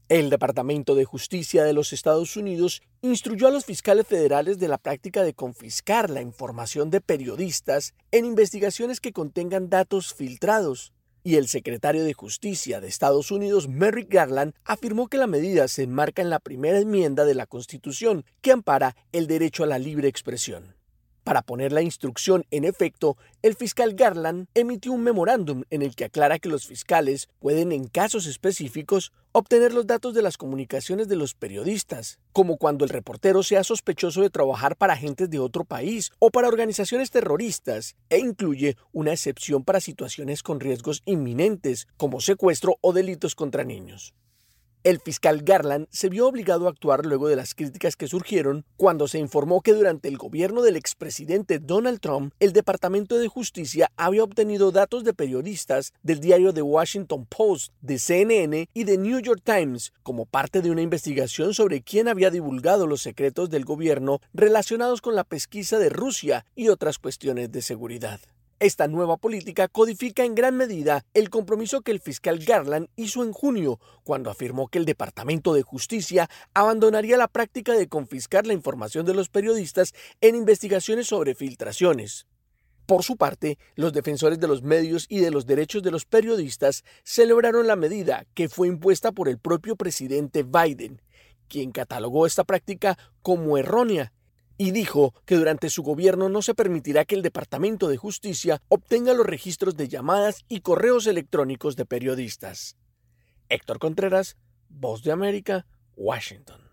El Departamento de Justicia de los Estados Unidos instruyó a los fiscales federales de la práctica de confiscar la información de periodistas en investigaciones que contengan datos filtrados. Y el secretario de Justicia de Estados Unidos, Merrick Garland, afirmó que la medida se enmarca en la primera enmienda de la Constitución, que ampara el derecho a la libre expresión. Para poner la instrucción en efecto, el fiscal Garland emitió un memorándum en el que aclara que los fiscales pueden, en casos específicos, obtener los datos de las comunicaciones de los periodistas, como cuando el reportero sea sospechoso de trabajar para agentes de otro país o para organizaciones terroristas, e incluye una excepción para situaciones con riesgos inminentes, como secuestro o delitos contra niños. El fiscal Garland se vio obligado a actuar luego de las críticas que surgieron cuando se informó que durante el gobierno del expresidente Donald Trump, el Departamento de Justicia había obtenido datos de periodistas del diario The Washington Post, de CNN y de New York Times como parte de una investigación sobre quién había divulgado los secretos del gobierno relacionados con la pesquisa de Rusia y otras cuestiones de seguridad. Esta nueva política codifica en gran medida el compromiso que el fiscal Garland hizo en junio, cuando afirmó que el Departamento de Justicia abandonaría la práctica de confiscar la información de los periodistas en investigaciones sobre filtraciones. Por su parte, los defensores de los medios y de los derechos de los periodistas celebraron la medida que fue impuesta por el propio presidente Biden, quien catalogó esta práctica como errónea y dijo que durante su gobierno no se permitirá que el Departamento de Justicia obtenga los registros de llamadas y correos electrónicos de periodistas. Héctor Contreras, Voz de América, Washington.